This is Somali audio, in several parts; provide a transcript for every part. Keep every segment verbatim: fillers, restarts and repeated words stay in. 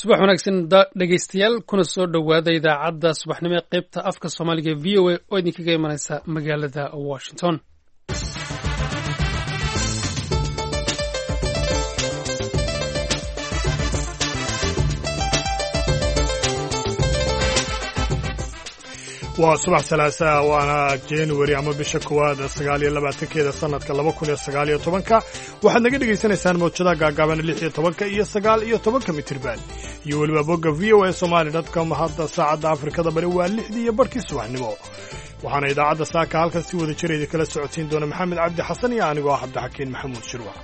subax wanaagsan dhegaystayaal kuna soo dhowaada idaacadda subaxnimo ee qaybta afka soomaaliga v o a oo idinkaga imanaysa magaalada washington. waa subax salaasa waana january ama bisha koowaad sagaal iyo labaatankeeda sanadka laba kun iyo sagaal iyo tobanka waxaad naga dhegaysanaysaan mawjadaha gaagaaban lix iyo tobanka iyo sagaal iyo tobanka mitirban iyo weliba bogga v o a somali dot com. hadda saacadda afrikada bari waa lixdii iyo barhkii subaxnimo waxaana idaacadda saaka halkan si wada jirayda kala socodsiin doona maxamed cabdi xasan iyo anigoo ah cabdixakiin maxamuud shirwax.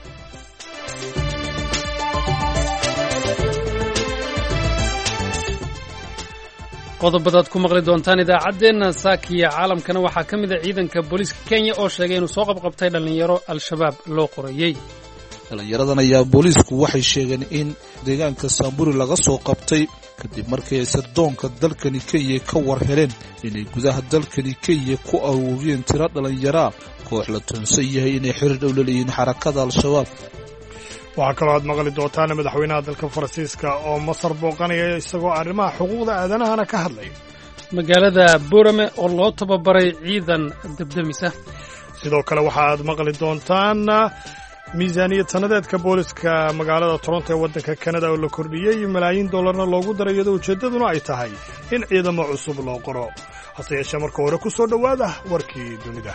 qodobadaad ku maqli doontaan idaacaddeenna saakiya caalamkana waxaa ka mid a ciidanka booliiska kenya oo sheegay inuu soo qabqabtay dhallinyaro al-shabaab loo qorayey. dhallinyaradan ayaa booliisku waxay sheegeen in deegaanka saamburi laga soo qabtay kadib markii ay sirdoonka dalkani kenya ka war heleen inay gudaha dalkani kenya ku aruuriyeen tiro dhallinyaraa koox la tuunsan yahay inay xiriir dhow la leeyihiin xarakada al-shabaab. waxaa kaloo aad maqli doontaan madaxweynaha dalka faransiiska oo masar booqanaya isagoo arrimaha xuquuqda aadanahana ka hadlay. magaalada boorame oo loo tababaray ciidan debdemisa. sidoo kale waxa aad maqli doontaan miisaaniyad sannadeedka booliska magaalada toronto ee waddanka kanada oo la kordhiyey malaayiin dollarna loogu daray iyadoo ujeeddaduna ay tahay in ciidamo cusub loo qoro. hase yeeshee marka hore ku soo dhowaada warkii dunida.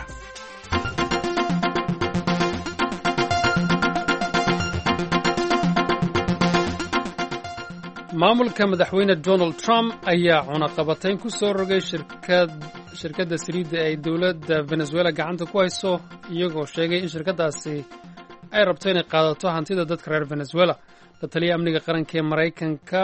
maamulka madaxweyne donald trump ayaa cunaqabatayn ku soo rogay shirkadda saliidda ay dowladda venezuela gacanta ku hayso iyagoo sheegay in shirkaddaasi ay rabto inay qaadato hantida dadka reer venezuela. la taliya amniga qaranka ee maraykanka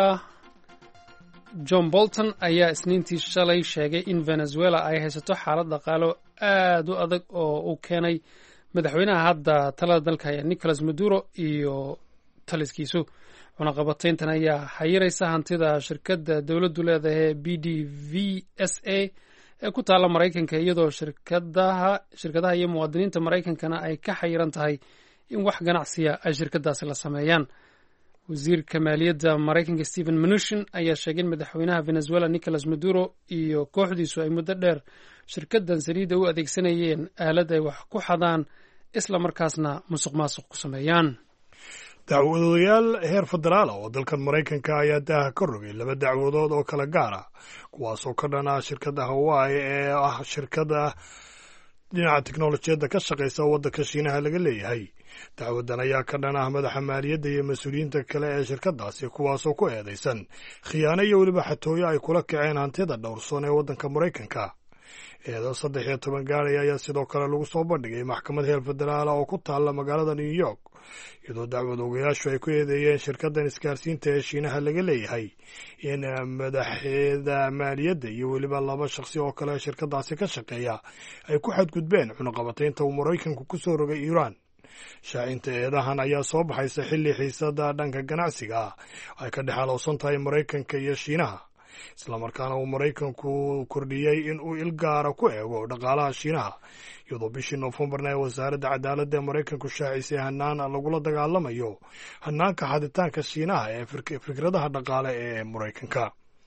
john bolton ayaa isniintii shalay sheegay in venezuela ay haysato xaalad dhaqaalo aad u adag oo uu keenay madaxweynaha hadda talada dalka haya nicolas maduro iyo taliskiisu. cunaqabatayntan ayaa xayiraysa hantida shirkadda dowladdu leedahay b d v s a ee ku taalla maraykanka iyadoo shirkadaha shirkadaha iyo muwaadiniinta maraykankana ay ka xayiran tahay in wax ganacsiya ay shirkadaasi la sameeyaan. wasiirka maaliyadda maraykanka stephen mnuchin ayaa sheegay in madaxweynaha venezuela nicolas maduro iyo kooxdiisu ay muddo dheer shirkaddan saliidda u adeegsanayeen aalad ay wax ku xadaan isla markaasna musuq maasuq ku sameeyaan. dacwadoyaal heer federaal oo dalkan maraykanka ayaa daaha ka rogay laba dacwadood oo kala gaar ah kuwaasoo ka dhan ah shirkadda hawaii ee ah shirkadda dhinaca teknolojiyadda ka shaqaysa oo waddanka shiinaha laga leeyahay. dacwaddan ayaa ka dhan ah madaxa maaliyadda iyo mas-uuliyiinta kale ee shirkaddaasi kuwaasoo ku eedaysan khiyaano iyo weliba xatooyo ay kula kaceen hantida dhowrsoon ee waddanka maraykanka. eedo saddex iyo toban gaaraya ayaa sidoo kale lagu soo bandhigay maxkamad heer federaala oo ku taalla magaalada new york iyadoo dacwad ogayaashu ay ku eedeeyeen shirkaddan isgaarsiinta ee shiinaha laga leeyahay in madaxeeda maaliyadda iyo weliba laba shakhsi oo kale shirkaddaasi ka shaqeeya ay ku xadgudbeen cunaqabataynta uu maraykanku ku soo rogay iiraan. shaacinta eedahan ayaa soo baxaysa xilli xiisadda dhanka ganacsiga ay ka dhex alowsan tahay maraykanka iyo shiinaha islamarkaana uu maraykanku kordhiyey in uu il gaara ku eego dhaqaalaha shiinaha iyadoo bishii noofembarna ee wasaaradda cadaaladda ee maraykanku shaacisay hanaan lagula dagaalamayo hanaanka xaditaanka shiinaha ee fikradaha dhaqaale ee maraykanka.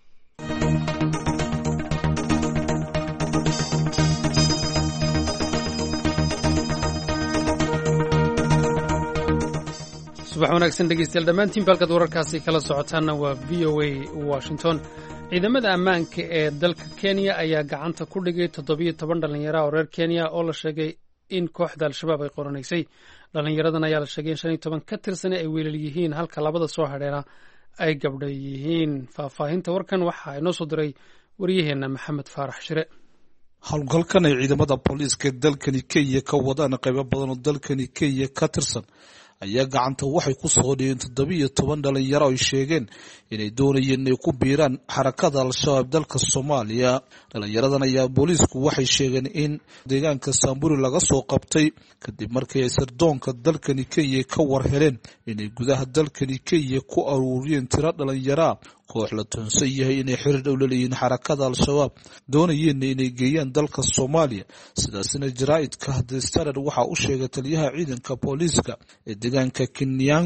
subax wanaagsan dhegeystayaal dhammaantiin baalkaad wararkaasi kala socotaanna waa v o a washington. ciidamada ammaanka ee dalka kenya ayaa gacanta ku dhigay toddobiyo toban dhallinyara oo reer kenya oo la sheegay in kooxda al-shabaab ay qoranaysay. dhallinyaradan ayaa la sheegay in shan iyo toban ka tirsane ay weelal yihiin halka labada soo hadheena ay gabdha yihiin. faahfaahinta warkan waxaa inoo soo diray waryaheenna maxamed faarax shire. howlgalkan ay ciidamada booliiska dalkani kenya ka wadaan qaybo badan oo dalkani kenya ka tirsan ayaa gacanta waxay ku soo dhigeen toddobiyo toban dhalinyaro ay sheegeen inay doonayeen inay ku biiraan xarakada al-shabaab dalka soomaaliya. dhalinyaradan ayaa booliisku waxay sheegeen in deegaanka saamburi laga soo qabtay kadib markii ay sirdoonka dalkani kenya ka war heleen inay gudaha dalkani kenya ku aruuriyeen tiro dhalinyaraa koox la tuunsan yahay inay xiriir dhow la leeyihiin xarakada al-shabaab doonayeenna inay geeyaan dalka soomaaliya. sidaasina jaraa'idka the standard waxaa u sheegay taliyaha ciidanka booliiska ee deegaanka kinyango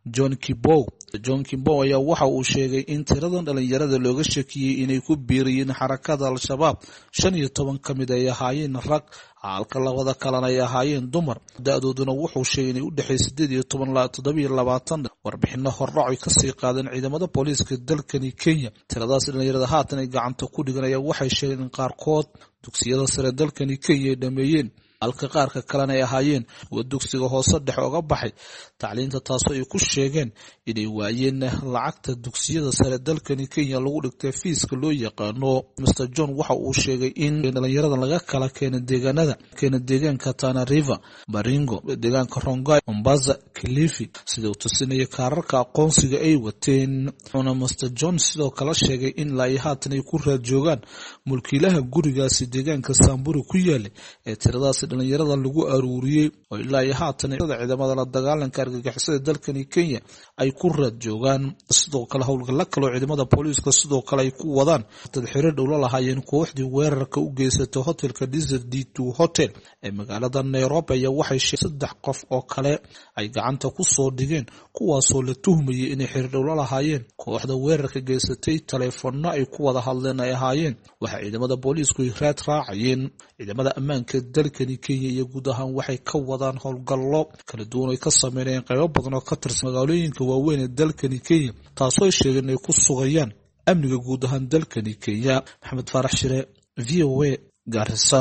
John Kibow. John Kibow ayaa waxa uu sheegay in tiradan dhalinyarada looga shakiyay inay ku biiriyeen xarakada Al-Shabaab shan iyo toban ka mid ay ahaayeen rag, halka labada kalena ay ahaayeen dumar. Da'dooduna wuxuu sheegay inay u dhaxay siddeed iyo toban ilaa toddoba iyo labaatan. Warbixino hordhac ay ka sii qaadeen ciidamada booliiska dalkani Kenya. Tiradaas dhalinyarada haatan ay gacanta ku dhiganayaan waxay sheegeen in qaarkood dugsiyada sare dalkani Kenya ay dhameeyeen, halka qaarka kalena ay ahaayeen kuwa dugsiga hoose dhexe uga baxay tacliinta, taasoo ay ku sheegeen inay waayeen lacagta dugsiyada sare dalkani Kenya lagu dhigtay fiiska loo yaqaano. Mister John waxa uu sheegay in dhalinyarada laga kala keenay deegaanada keena deegaanka Tana River, Baringo, deegaanka Rongai, Mombasa, Kilifi, sidoo tusinaya kaararka aqoonsiga ay wateen. Una Mister John sidoo kale sheegay in la ay haatan ay ku raad joogaan mulkiilaha gurigaasi deegaanka Samburu ku yaala ee tiradaas dhalinyarada lagu aruuriyay oo ilaa ay haatan ciidamada la dagaalanka argagixisada dalkani Kenya ay ku raad joogaan. Sidoo kale howlgalla kale oo ciidamada booliiska sidoo kale ay ku wadaan dad xiriir dhow la lahaayeen kooxdii weerarka u geysatay hotelka Desert D two Hotel ee magaalada Nairobi ayaa waxay sheegeen saddex qof oo kale ay gacanta ku soo dhigeen, kuwaasoo la tuhmayay inay xiriir dhow la lahaayeen kooxda weerarka geysatay. Taleefanno ay ku wada hadleen ay ahaayeen. Waxa ciidamada booliisku ay raad raacayeen ciidamada ammaanka dalkani Kenya iyo guud ahaan waxay ka wadaan howlgallo kala duwan ay ka sameeyeen qaybo badan oo ka tirsan magaalooyinka waaweyn ee dalkani Kenya, taasoo ay sheegeen inay ku sugayaan amniga guud ahaan dalkani Kenya. Maxamed Faarax Shire, V O A, Garissa.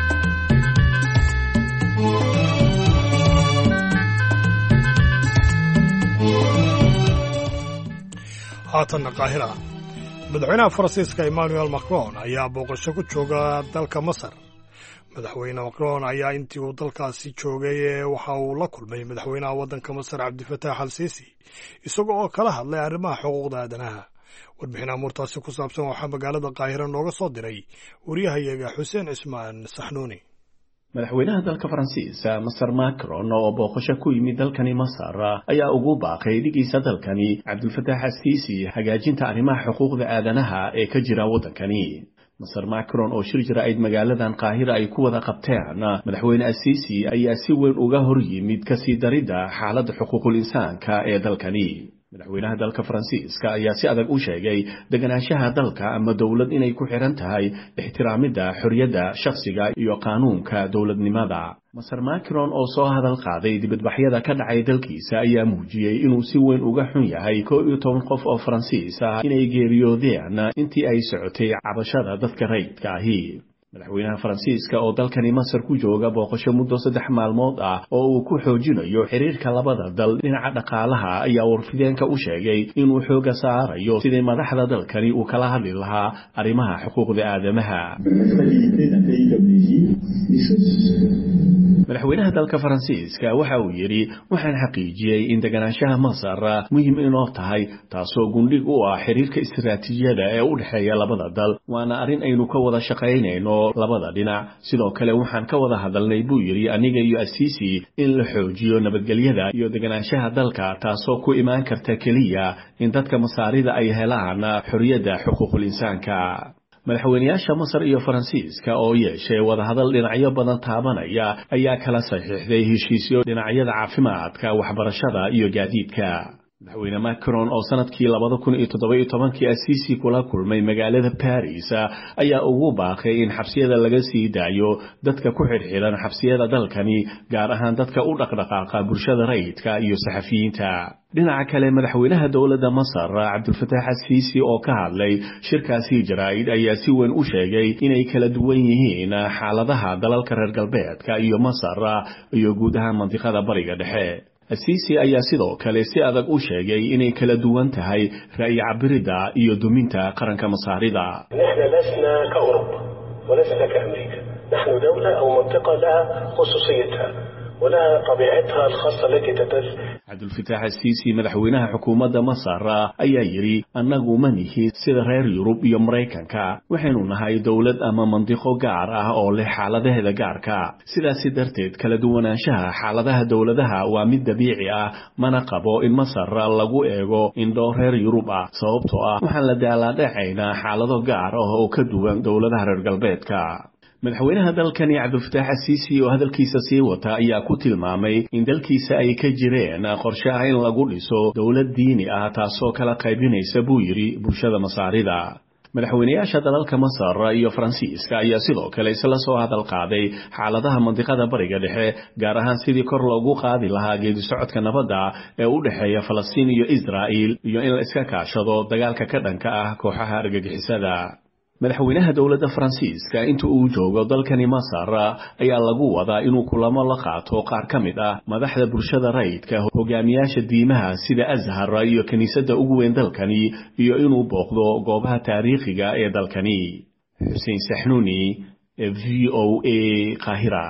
haatan Qaahira. Madaxweynaha Faransiiska Emmanuel Macron ayaa booqasho ku jooga dalka Masar. Madaxweyne Macron ayaa intii uu dalkaasi joogay waxa uu la kulmay madaxweynaha waddanka Masar Cabdifataax al-Siisi isagoo oo kala hadlay arrimaha xuquuqda aadanaha. Warbixin amuurtaasi ku saabsan waxaa magaalada Qaahira nooga soo diray wariyahayaga Xuseen Ismaan Saxnuuni. madaxweynaha dalka Faransiiska Masar Macron oo booqasho ku yimid dalkani Masar ayaa ugu baaqay dhigiisa dalkani Cabdifataax al-Siisi hagaajinta arrimaha xuquuqda aadanaha ee ka jira waddankani. Masar Macron oo shir jiraa'id magaaladan Qaahira ay ku wada qabteen madaxweyne al-Siisi ayaa si weyn uga hor yimid ka sii daridda xaaladda xuquuqul insaanka ee dalkani. madaxweynaha dalka Faransiiska ayaa si adag u sheegay deganaanshaha dalka ama dawlad inay ku xiran tahay ixtiraamida xorriyadda shakhsiga iyo qaanuunka dawladnimada. Masar Macron oo soo hadal qaaday dibadbaxyada ka dhacay dalkiisa ayaa muujiyay inuu si weyn uga xun yahay koob iyo toban qof oo Faransiis ah inay geeriyoodeen intii ay socotay cabashada dadka rayidka ahi. madaxweynaha Faransiiska oo dalkani Masar ku jooga booqasho muddo saddex maalmood ah oo uu ku xoojinayo xiriirka labada dal dhinaca dhaqaalaha ayaa warfideenka u sheegay inuu xooga saarayo sidii madaxda dalkani uu kala hadli lahaa arrimaha xuquuqda aadamaha. madaxweynaha dalka Faransiiska waxa uu yiri waxaan xaqiijiyay in deganaanshaha Masar muhiim inoo tahay, taasoo gundhig u ah xiriirka istiraatiijiyada ee u dhexeeya labada dal, waana arrin aynu ka wada shaqaynayno labada dhinac. sidoo kale waxaan ka wada hadalnay buu yiri aniga iyo al-Siisi in la xoojiyo nabadgelyada iyo deganaanshaha dalka, taasoo ku imaan karta kaliya in dadka Masaarida ay helaan xorriyadda xuquuqul insaanka. madaxweynayaasha Masar iyo Faransiiska oo yeeshay wada hadal dhinacyo badan taabanaya ayaa kala saxiixday heshiisyo dhinacyada caafimaadka, waxbarashada iyo gaadiidka. madaxweyne Macron oo sanadkii laba kun iyo toddoba iyo toban-kii al-Siisi kula kulmay magaalada Paris ayaa ugu baaqay in xabsiyada laga sii daayo dadka ku xirxiran xabsiyada dalkani, gaar ahaan dadka u dhaqdhaqaaqa bulshada rayidka iyo saxafiyiinta. dhinaca kale madaxweynaha dawladda Masar Cabdifataax al-Siisi oo ka hadlay shirkaasi jaraa'id ayaa si weyn u sheegay inay kala duwan yihiin xaaladaha dalalka reer galbeedka iyo Masar iyo guud ahaan mantiqada bariga dhexe. al-Siisi ayaa sidoo kale si adag u sheegay inay kala duwan tahay ra'yi cabirida iyo duminta qaranka Masaarida. نحن لسنا كأوروبا ولسنا كأمريكا، نحن دولة أو منطقة لها خصوصيتها ولها طبيعتها الخاصة التي تدل. Cabdifataax al-Siisi madaxweynaha xukuumadda Masar ayaa yiri annagu ma nihi sida reer Yurub iyo Mareykanka, waxaynu nahay dawlad ama mandiqo gaar ah oo leh xaaladaheeda gaarka. sidaas darteed kala duwanaanshaha xaaladaha dawladaha waa mid dabiici ah, mana qabo in Masar lagu eego indho reer Yurub ah, sababtoo ah waxaan la daaladhacaynaa xaalado gaar ah oo ka duwan dawladaha reer galbeedka. madaxweynaha dalkani cabdulfataax asiisi oo hadalkiisa sii wata ayaa ku tilmaamay in dalkiisa ay ka jireen qorshe ah in lagu dhiso dowlad diini ah taasoo kala qaybinaysa buu yidhi bulshada masaarida madaxweynayaasha dalalka masar iyo faransiiska ayaa sidoo kale isla soo hadal qaaday xaaladaha mandiqada bariga dhexe gaar ahaan sidii kor loogu qaadi lahaa geedi socodka nabadda ee u dhexeeya falastiin iyo israa'iil iyo in la iska kaashado dagaalka ka dhanka ah kooxaha argagixisada madaxweynaha dowladda faransiiska inta uu joogo dalkani masar ayaa lagu wadaa inuu kulamo la qaato qaar ka mid ah madaxda bulshada rayidka hogaamiyaasha diimaha sida azhar iyo kiniisadda ugu weyn dalkani iyo inuu booqdo goobaha taariikhiga ee dalkani xuseen saxnuuni v o a qaahira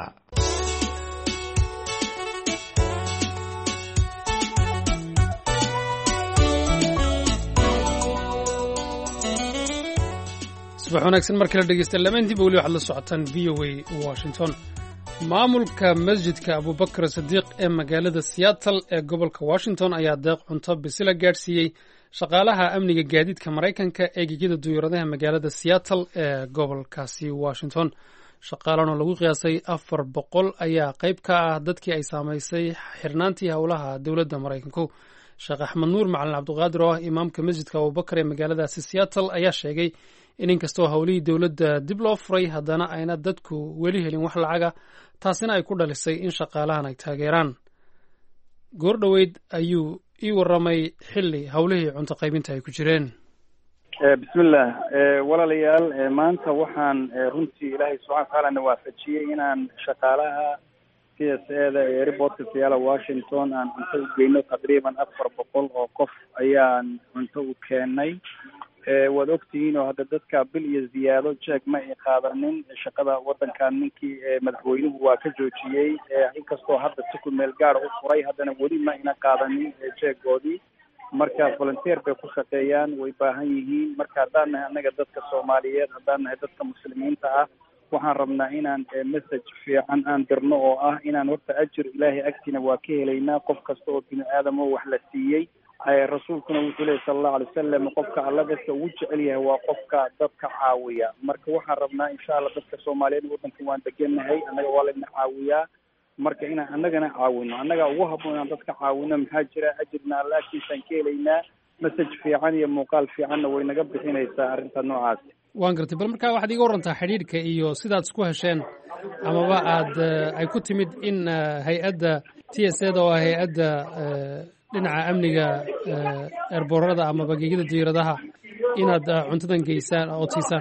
subax wanaagsan mar kale dhegeysta lamaantiiba weli waxaad la socotaan v o a washington maamulka masjidka abubakar sadiiq ee magaalada seattle ee gobolka washington ayaa deeq cunto bisila gaadhsiiyey shaqaalaha amniga gaadiidka maraykanka ee gegida duyuuradaha magaalada seattle ee gobolkaasi washington shaqaalan oo lagu qiyaasay afar boqol ayaa qayb ka ah dadkii ay saamaysay xirnaantii howlaha dowladda maraykanku sheekh axmed nuur macalin cabdiqaadir oo ah imaamka masjidka abubakar ee magaaladaasi seattle ayaa sheegay in inkastoo howlihii dowladda dib loo furay haddana ayna dadku weli helin wax lacaga taasina ay ku dhalisay in shaqaalahan ay taageeraan goor dhoweyd ayuu ii warramay xilli howlihii cunto qaybinta ay ku jireen bismillaah walaalayaal maanta waxaan runtii ilaahay subxana watacaala na waafajiyey inaan shaqaalaha c s eda ee airportka seattle washington aan cunto u geyno taqriiban afar boqol oo qof ayaan cunto u keenay waad ogtihiin oo hadda dadka bil iyo ziyaado jeeg ma ay qaadanin shaqada wadankan ninkii madaxweynuhu waa ka joojiyey inkastoo hadda si ku meel gaar u furay haddana weli ma ayna qaadanin jeegoodii marka volunteer bay ku shaqeeyaan way baahan yihiin marka haddaan nahay annaga dadka soomaaliyeed haddaan nahay dadka muslimiinta ah waxaan rabnaa inaan message fiican aan dirno oo ah inaan horta ajir ilaahay agtiina waa ka helaynaa qof kasta oo bini aadam oo wax la siiyey rasuulkuna wuxuu lehy sala allahu alay wasalam qofka alla dadka ugu jecel yahay waa qofka dadka caawiya marka waxaan rabnaa insha allah dadka soomaaliyeed waddanka waan degennahay annaga waa layna caawiyaa marka inaan annagana caawino annaga ugu habboon inaan dadka caawino maxaa jira ajirna alla agtiisaan ka helaynaa message fiican iyo muuqaal fiicanna way naga bixinaysaa arrinta noocaas waan gartay bal markaa waxaad iga warantaa xidhiidhka iyo sidaad isku hesheen amaba aad ay ku timid in hay-adda t s eda oo ah hay-adda dhinaca amniga eerboorada amaba gegida diiradaha inaad cuntadan geysaan oo siisaan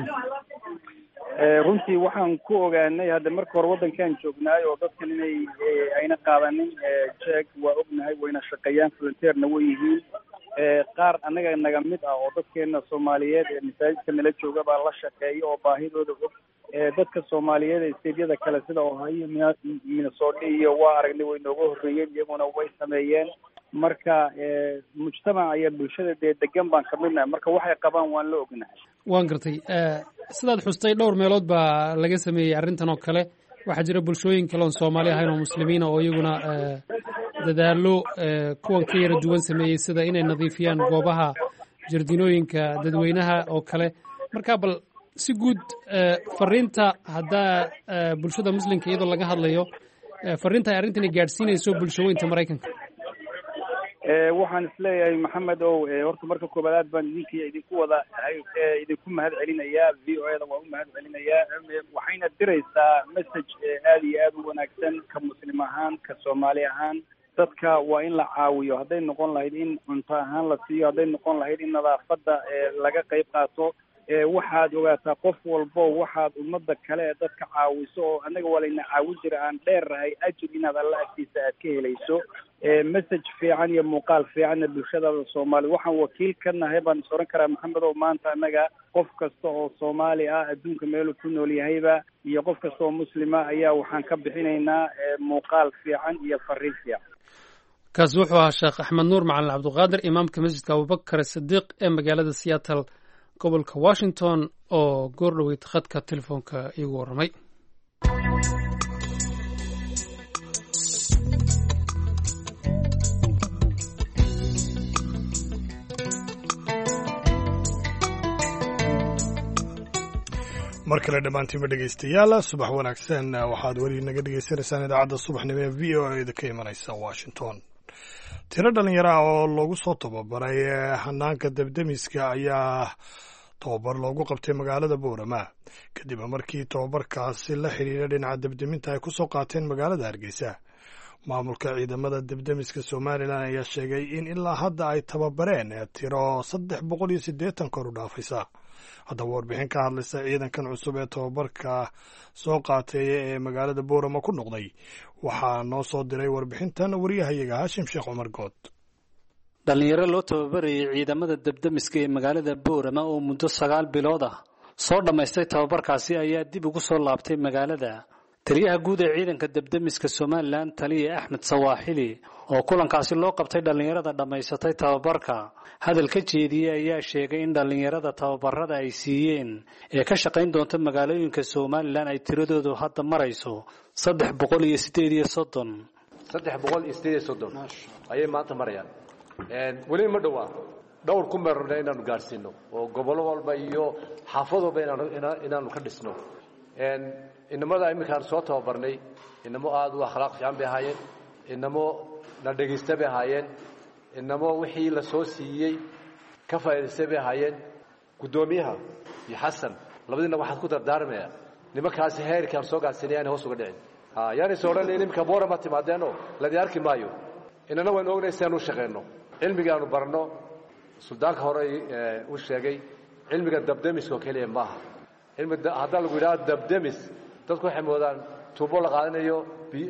runtii waxaan ku ogaanay hadda marka hore waddankaan joognaay oo dadkan inay ayna qaadanin jeeg waa ognahay wayna shaqeeyaan volunteerna way yihiin qaar annaga naga mid ah oo dadkeena soomaaliyeed ee masaajidka nala jooga baa la shaqeeya oo baahidooda og dadka soomaaliyeed ee steedyada kale sida ohio minnesota iyo waa aragnay way nooga horreeyeen iyaguna way sameeyeen marka mujtamac iyo bulshada dee degan baan kamid nahay marka waxay qabaan waan la ognahay waan gartay sidaad xustay dhowr meelood baa laga sameeyey arrintan oo kale waxaa jira bulshooyin kale oon soomaali ahayn oo muslimiina oo iyaguna dadaalo kuwan ka yara duwan sameeyey sida inay nadiifiyaan goobaha jardinooyinka dadweynaha oo kale marka bal si guud fariinta haddaa bulshada muslimka iyadoo laga hadlayo fariinta ay arrintani gaadhsiinayso bulshooyinka maraykanka waxaan isleeyahay maxamed ow horta marka koobaad baan idinki idinku wada idinku mahad celinayaa v o eda waa u mahad celinayaa waxayna diraysaa message aad iyo aad u wanaagsan ka muslim ahaan ka soomaali ahaan dadka waa in la caawiyo hadday noqon lahayd in cunto ahaan la siiyo hadday noqon lahayd in nadaafadda laga qayb qaato waxaad ogaataa qof walbo waxaad ummadda kale ee dadka caawiso oo annaga waa layna caawin jira aan dheerrahay ajir inaad alla agtiisa aad ka helayso message fiican iyo muuqaal fiicanna bulshadaada soomaali waxaan wakiil ka nahay baan is oran karaa maxamed oo maanta annaga qof kasta oo soomaali ah adduunka meeluu ku nool yahayba iyo qof kasta oo muslima ayaa waxaan ka bixinaynaa muuqaal fiican iyo fariin fiican kaasi wuxuu ahaa sheekh axmed nuur macalin cabdiqaadir imaamka masjidka abubakar sadiiq ee magaalada seattle gobolka washington oo goor dhoweyd khadka telefoonka iigu warramay mar kale dhammaantiinba dhegaystayaal subax wanaagsan waxaad weli naga dhegaysanaysaan idaacadda subaxnimo ee v o a da ka imanaysa washington. tiro dhalinyaro ah oo lagu soo tababaray hanaanka debdemiska ayaa tababar loogu qabtay magaalada boorama kadib markii tababarkaasi la xidhiidha dhinaca debdeminta ay ku soo qaateen magaalada hargeysa. maamulka ciidamada debdemiska somalilan ayaa sheegay in ilaa hadda ay tababareen tiro saddex boqol iyo siddeetan kor u dhaafaysa. haddaba warbixin ka hadlaysa ciidankan cusub ee tababarka soo qaatay ee magaalada boorama ku noqday waxaa noo soo diray warbixintan wariyahayaga haashim sheekh cumar good. dhalinyaro loo tababarayay ciidamada debdemiska ee magaalada boorama oo muddo sagaal bilood ah soo dhammaystay tababarkaasi ayaa dib ugu soo laabtay magaalada. taliyaha guud ee ciidanka debdemiska somalilan taliya axmed sawaaxili oo kulankaasi loo qabtay dhallinyarada dhammaysatay tababarka hadal ka jeediyey ayaa sheegay in dhallinyarada tababarada ay siiyeen ee ka shaqayn doonta magaalooyinka somalilan ay tiradoodu hadda marayso saddex boqol iyo sideed iyo soddon saddex boqol iyo sideed iyo soddon ayay maanta marayaan. weli ma dhowaa dhowr ku meerna inaanu gaadhsiino oo gobolo walba iyo xaafad walba inaanu ka dhisno. inamada iminkaan soo tababarnay inamo aada u akhlaaq fiican bay ahaayeen, inamo la dhegaysta bay ahaayeen, inamo wixii la soo siiyey ka faa'iidaystay bay ahaayeen. guddoomiyaha iyo xasan labadiina waxaad ku dardaarmaya nimankaasi heerkaan soo gaadhsiinay aanay hoos uga dhicin. yaani soo dhan iminka boorama timaadeenoo ladi arki maayo. inana waynu ognay si aan u shaqayno cilmigaanu barno. suldaanka hore u sheegay cilmiga dabdemiska oo keliya maaha. haddaa lagu yidhaha dabdemis dadku waxay moodaan tuubo la qaadanayo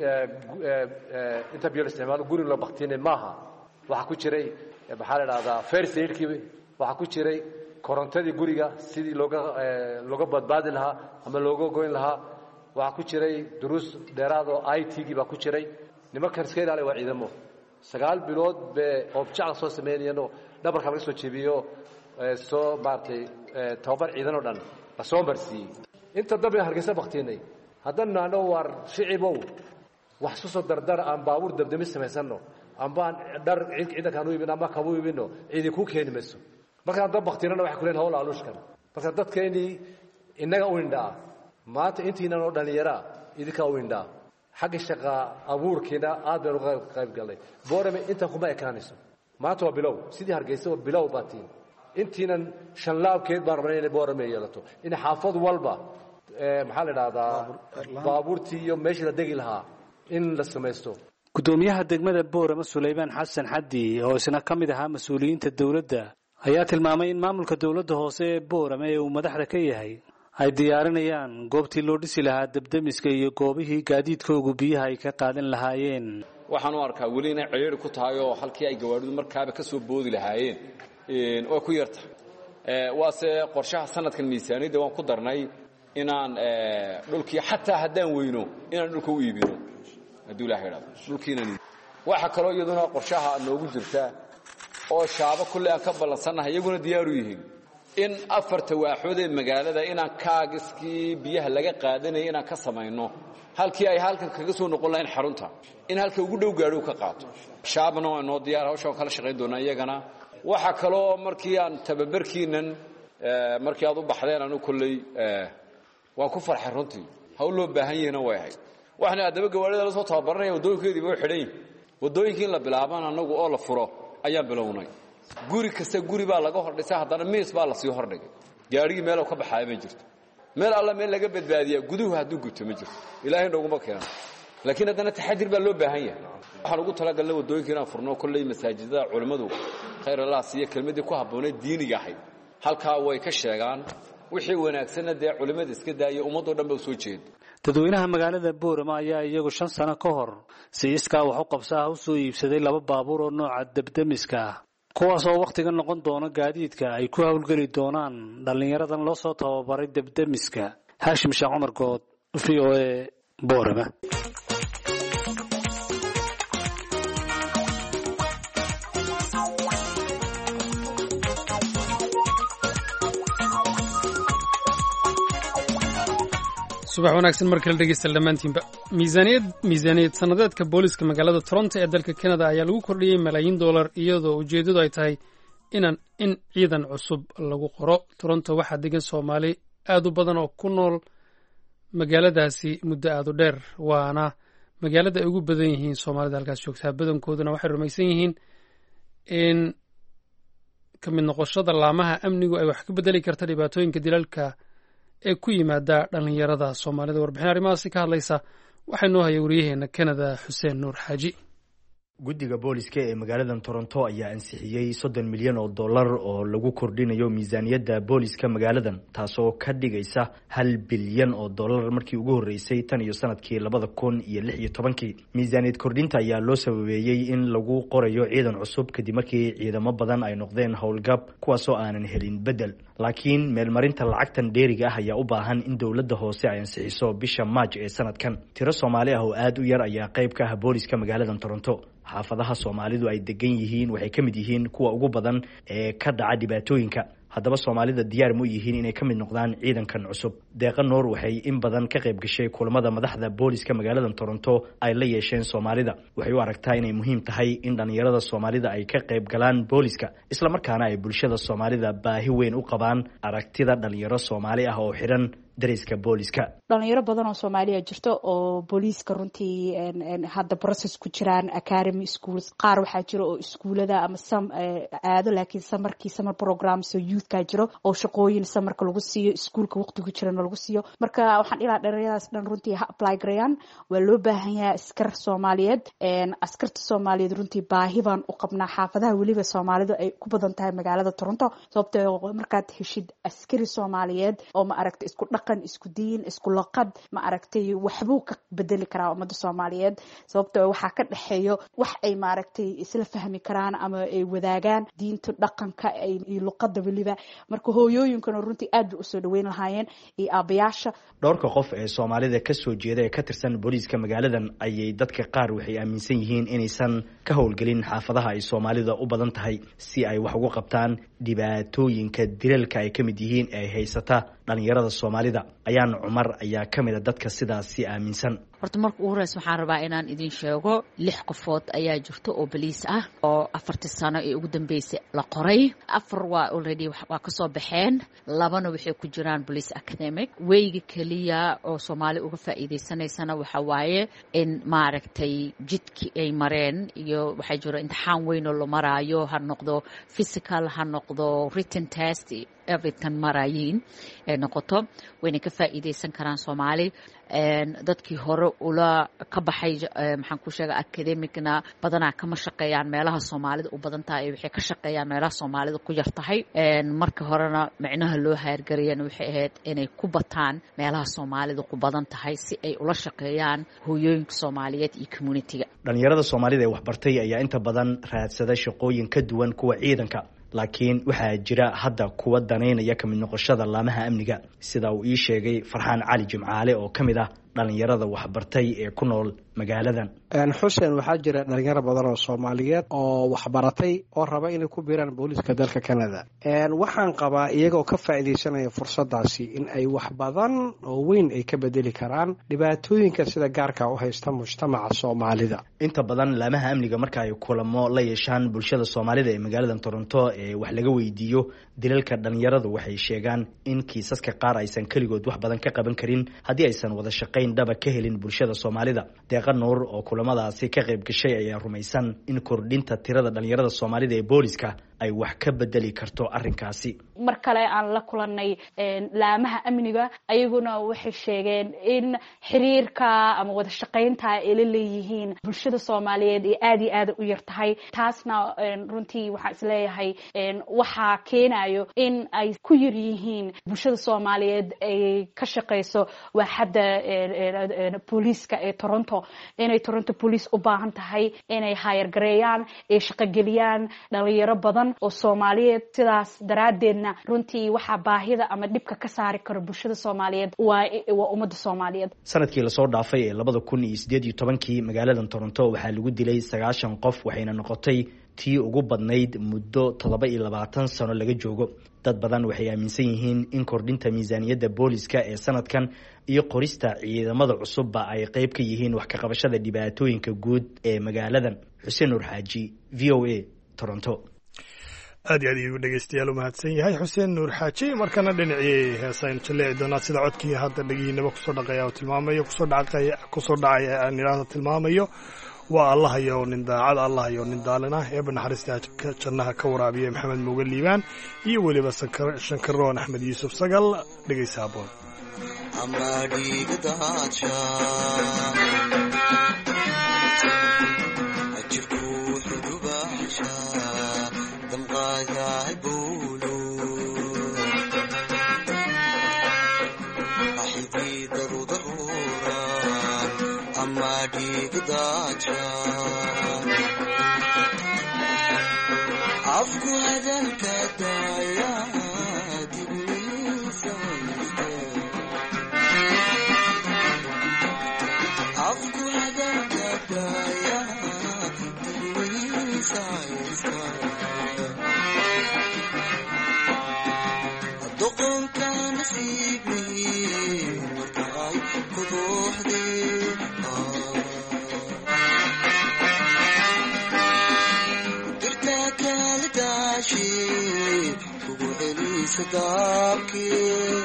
inta biyo la isticmaalo guri la baktiinay maaha. waxaa ku jiray maxaa la idhahdaa first aidkii, waxaa ku jiray korontadii guriga sidii looga looga badbaadi lahaa ama looga goyn lahaa. waxaa ku jiray duruus dheeraad oo i t gii baa ku jiray. nimankan iska ilaali waa ciidamo sagaal bilood bay oobjac soo sameynayeenoo dhabarka laga soo jebiyo soo maaragtay tababar ciidan oo dhan la soo marsiiyey. inta dambe hargeysa baktiinay haddana naano waar shicibow wax isu soo dardar aan baabuur dabdemis samaysano ambaan dhar ciidankaan u iibino ama kaba u iibino ciidi ku keeni mayso. markaan dab baktiinana waxay ku leeyihin hawl aaluushkan. marka dadkeennii innaga u indhaa maanta intiinan oo dhallinyaraa idinkaa u indhaa xagga shaqa abuurkiina aad baynu uga qayb galnay. boorame intan kuma ekaanayso. maanta waa bilow sidii hargeysa waa bilow baatiin. intiinan shanlaabkeed baan rabnay inay boorame yeelato in xaafad walba maxaa la idhahdaa baabuurtii iyo meeshii la degi lahaa in la samaysto. guddoomiyaha degmada boorama sulaymaan xasan xaddi oo isna ka mid ahaa mas-uuliyiinta dowladda ayaa tilmaamay in maamulka dowladda hoose ee boorama ee uu madaxda ka yahay ay diyaarinayaan goobtii loo dhisi lahaa debdemiska iyo goobihii gaadiidkoogu biyaha ay ka qaadan lahaayeen. waxaan u arkaa weli inay ciriiri ku tahay oo halkii ay gawaadhidu markaaba ka soo boodi lahaayeen oo ku yarta. waase qorshaha sanadkan miisaaniyadda waan ku darnay inaan dhulkii xataa haddaan weyno inaan dhulka u iibino hadduu ilaahay idhaahdo dhulkiinan. waxa kaloo iyaduna qorshaha noogu jirta oo shaabo kulle aan ka ballansannahay iyaguna diyaaru yihiin in afarta waaxood ee magaalada inaan kaagiskii biyaha laga qaadanayay inaan ka samayno halkii ay halkan kaga soo noqon lahayn xarunta in halka ugu dhow gaadho ka qaato. shaabna waa noo diyaar hawsha kala shaqayn doonaa iyagana. waxa kaloo markii aan tababarkiinan markii aad u baxdeen anu kulley waan ku farxay runtii hawl loo baahan yahayna way ahayd. waxaana haddaba gawaarida la soo tababaranaya waddooyinkeediiba u xidhan yihin. waddooyinkii in la bilaabaan annagu oo la furo ayaan bilownay. guri kasta guri baa laga hordhisay haddana miis baa lasii hordhigay. gaadhigii meelow ka baxaaya ma jirto. meel alla meel laga badbaadiyaa guduhu hadduu gubto ma jirto. ilaahay nooguma keeno. laakiin haddana taxadir baa loo baahan yahay. waxaan ugu talagalnay waddooyinka inaan furno kolley masaajidada culimmadu khayr allah siiya kelmadii ku habbooneed diiniga ahayd halkaa way ka sheegaan. wixii wanaagsanna dee culimmada iska daaya ummadoo dhan ba u soo jeeda. dadweynaha magaalada boorama ayaa iyagu shan sano ka hor si iskaa wax u qabsaha u soo iibsaday laba baabuur oo nooca debdemiska ah kuwaas oo wakhtiga noqon doona gaadiidka ay ku howlgeli doonaan dhallinyaradan loo soo tababaray debdemiska. haashim sheekh cumar good v o a boorama. subax wanaagsan mar kale dhegeysta dhammaantiinba. miisaaniyad miisaaniyad sannadeedka booliska magaalada toronto ee dalka canada ayaa lagu kordhiyey malaayiin dollar iyadoo ujeeddadu ay tahay inaan in ciidan cusub lagu qoro. toronto waxaa degan soomaali aada u badan oo ku nool magaaladaasi muddo aada u dheer waana magaalada ay ugu badan yihiin soomaalida halkaas joogtaa badankooduna waxay rumaysan yihiin in ka mid noqoshada laamaha amnigu ay wax ka bedeli karta dhibaatooyinka dilalka ee ku yimaada dhallinyarada soomaalida warbixin arrimahaasi ka hadlaysa waxaa noo haya wariyaheena Canada Xuseen Nuur Xaaji. guddiga booliska ee magaaladan Toronto ayaa ansixiyey soddon milyan oo dollar oo lagu kordhinayo miisaaniyadda booliska magaaladan taasoo ka dhigaysa hal bilyan oo dollar markii ugu horeysay tan iyo sanadkii labada kun iyo lix iyo tobankii. miisaaniyad kordhinta ayaa loo sababeeyey in lagu qorayo ciidan cusub kadib markii ciidamo badan ay noqdeen howlgab kuwaasoo aanan helin bedel. laakiin meelmarinta lacagtan dheeriga ah ayaa u baahan in dowladda hoose ay ansixiso bisha Maaj ee sanadkan. tiro Soomaali ah oo aad u yar ayaa qayb ka ah booliska magaaladan Toronto. xaafadaha Soomaalidu ay degan yihiin waxay ka mid yihiin kuwa ugu badan ee ka dhaca dhibaatooyinka. haddaba Soomaalida diyaar ma yihiin inay ka mid noqdaan ciidankan cusub? Deeqa Noor waxay in badan ka qayb gashay kulamada madaxda booliska magaaladan Toronto ay la yeesheen Soomaalida. waxay u aragtaa inay muhiim tahay in dhalinyarada Soomaalida ay ka qayb galaan booliska, isla markaana ay bulshada Soomaalida baahi weyn u qabaan aragtida dhalinyaro Soomaali ah oo xiran dariska booliska. dhalinyaro badan oo Soomaaliya jirto oo booliska runtii hadda process ku jiraan academy schools qaar waxaa jiro oo iskuulada ama sam aado laakiin samarkii summer programs oo youth ka jiro oo shaqooyin samarka lagu siiyo iskuulka waqtiga jirana lagu siiyo. marka waxaan ilaa dhalinyaradaas dhan runtii ha apply gareeyaan. waa loo baahan yahay askar Soomaaliyeed een askarta Soomaaliyeed runtii baahi baan u qabnaa xaafadaha waliba Soomaalidu ay ku badan tahay magaalada Toronto sababtoo markaad heshid askari Soomaaliyeed oo ma aragta isku isku diin isku laqad ma aragtay waxbuu ka bedeli karaa ummadda Soomaaliyeed sababtoo waxa ka dhaxeeyo wax ay ma aragtay isla fahmi karaan ama ay wadaagaan diinta dhaqanka ay luqadda waliba. marka hooyooyinkana runtii aad u soo dhaweyn lahaayeen iyo aabayaasha. dhowrka qof ee Soomaalida ka soo jeeda ee ka tirsan booliska magaaladan ayay dadka qaar waxay aaminsan yihiin inaysan ka howlgelin xaafadaha ay Soomaalida u badan tahay si ay wax uga qabtaan dhibaatooyinka dilalka ay ka mid yihiin ee haysata dhalinyarada Soomaalida. ayaan Cumar ayaa ka mid ah dadka sidaasi aaminsan. horta marka ugu horeysa waxaan rabaa inaan idin sheego lix qofood ayaa jirto oo boliis ah oo afartii sano ee ugu dambeysay la qoray. afar waa already waa ka soo baxeen, labana waxay ku jiraan police academic. weyga kaliya oo Soomaali uga faa'iideysanaysana waxa waaye in maaragtay jidkii ay mareen iyo waxay jiro imtixaan weyn oo la maraayo, ha noqdo physical ha noqdo written test everything marayin ee noqoto wayna ka faa'iideysan karaan Soomaali. dadkii hore ula ka baxay maxaan ku sheegaa academicna badanaa kama shaqeeyaan meelaha Soomaalida u badan tahay, waxay ka shaqeeyaan meelaha Soomaalida ku yar tahay. marka horena micnaha loo haargariyeen waxay ahayd inay ku bataan meelaha Soomaalida ku badan tahay si ay ula shaqeeyaan hooyooyinka Soomaaliyeed iyo community-ga. dhalinyarada Soomaalida ee wax bartay ayaa inta badan raadsada shaqooyin ka duwan kuwa ciidanka, laakiin waxaa jira hadda kuwa daneynaya ka mid noqoshada laamaha amniga sida uu ii sheegay Farxaan Cali Jimcaale oo ka mid ah dhalinyarada waxbartay ee ku nool magaaladan. Xuseen waxaa jira dhalinyaro badan oo Soomaaliyeed oo waxbaratay oo raba inay ku biiraan booliska dalka Canada. waxaan qabaa iyagoo ka faa'iideysanaya fursadaasi in ay wax badan oo weyn ay ka bedeli karaan dhibaatooyinka sida gaarka u haysta mujtamaca Soomaalida. inta badan laamaha amniga marka ay kulamo la yeeshaan bulshada Soomaalida ee magaaladan Toronto ee wax laga weydiiyo dilalka dhalinyaradu waxay sheegaan in kiisaska qaar aysan kaligood wax badan ka qaban karin haddii aysan wada shaqayn dhaba ka helin bulshada Soomaalida. Deeqa Noor oo kulamadaasi ka qayb gashay ayaa rumaysan in kordhinta tirada dhalinyarada Soomaalida ee booliska ay wax ka bedeli karto arrinkaasi. mar kale aan la kulanay laamaha amniga ayaguna waxay sheegeen in xiriirka ama wada shaqaynta ay la leeyihiin bulshada Soomaaliyeed ee aad iyo aad u yar tahay. taasna runtii waxa isleeyahay waxa keenayo in ay ku yar yihiin bulshada Soomaaliyeed ay ka shaqeyso waaxda booliska ee Toronto. inay Toronto Police u baahan tahay inay hire gareeyaan ee shaqo geliyaan dhalinyaro badan oo Soomaaliyeed. sidaas daraadeedna runtii waxa baahida ama dhibka ka saari karo bulshada Soomaaliyeed waa waa ummadda Soomaaliyeed. sanadkii la soo dhaafay ee labada kun iyo siddeed iyo tobankii magaaladan Toronto waxaa lagu dilay sagaashan qof, waxayna noqotay tii ugu badnayd muddo toddoba iyo labaatan sano laga joogo. dad badan waxay aaminsan yihiin in kordhinta miisaaniyadda booliska ee sanadkan iyo qorista ciidamada cusubba ay qayb ka yihiin wax ka qabashada dhibaatooyinka guud ee magaaladan. Xuseen Nuur Xaaji, V O A, Toronto. aad iyo aad ayuu dhegeystayaal u mahadsan yahay xuseen nuur xaaji markana dhinacii heesaynu jaleeci doonaa sida codkii hadda dhegihiinaba kusoo dhaqaya oo tilmaamayo kusoo dhacaya kusoo dhacaya aan idhaahda tilmaamayo waa allahayo nin daacad allahayo nin daalina eeba naxariista jannaha ka waraabiya maxamed mooge liibaan iyo weliba shankaroon axmed yuusuf sagal dhegeysa aboon afku hadalka daaya dibniisa afku hadalka daaya dibniisa doqonka nasiibi markaay kuduuxdee kugu celisa daabkii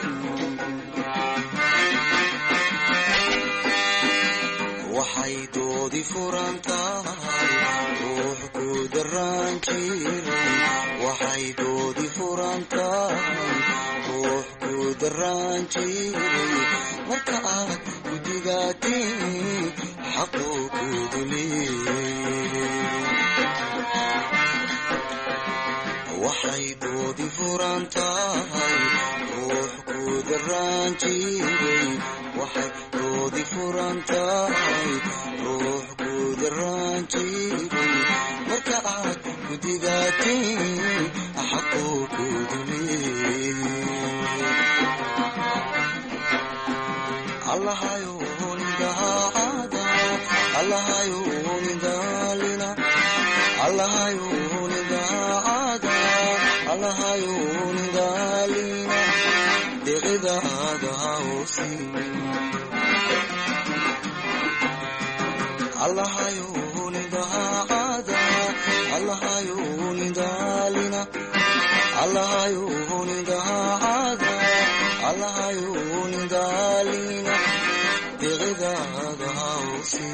waxay doodi furan tahay ruux ku daraan jiray waxay doodi furan tahay ruux ku daraan jiray marka aad ku digaatiin xaquu ku duleeyay waxay doodi furan tahay ruux ku daraan jiray waxay doodi furan tahay ruux ku daraan jiray marka aad ku digaatiin xaquu ku duleeyay allahayo nidaacada allahayo nidaalina allahayo nidaacada allahayo nidaalina deqidaada hawsi allahayo nidaacada allahayo nidaalina allahayo nidaacada allahayo nidaalina deqidaada hawsi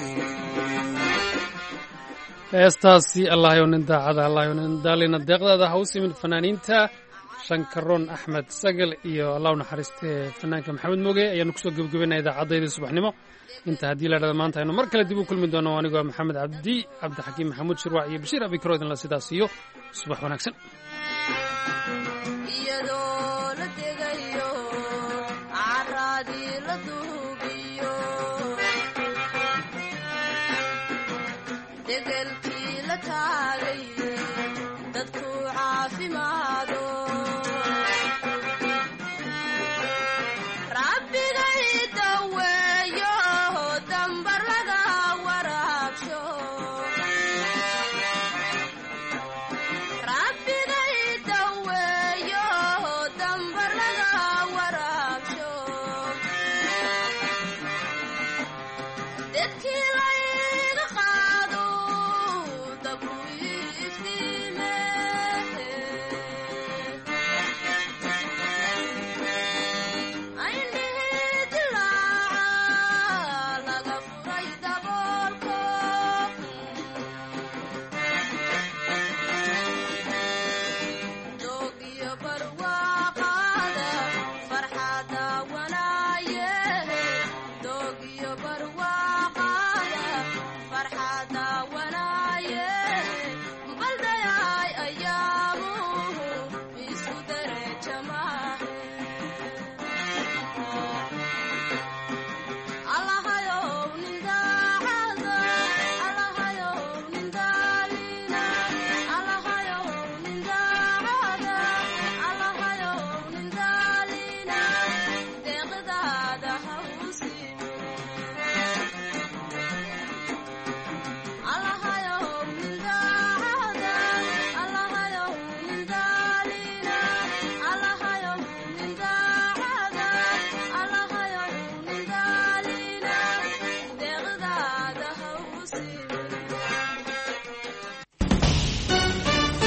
heestaasi allahayo nin daacada allahayo nin daalina deeqdaada ha u simin fanaaniinta shankaroon axmed sagal iyo allah u naxariistee fanaanka maxamed mooge ayaanu kusoo gebagabaynaa idaacaddayda subaxnimo inta haddii la dhada maanta aynu mar kale dib u kulmi doono anigoo maxamed cabdi cabdixakiim maxamuud shirwac iyo bashiir abikaro idinla sidaas iyo subax wanaagsan.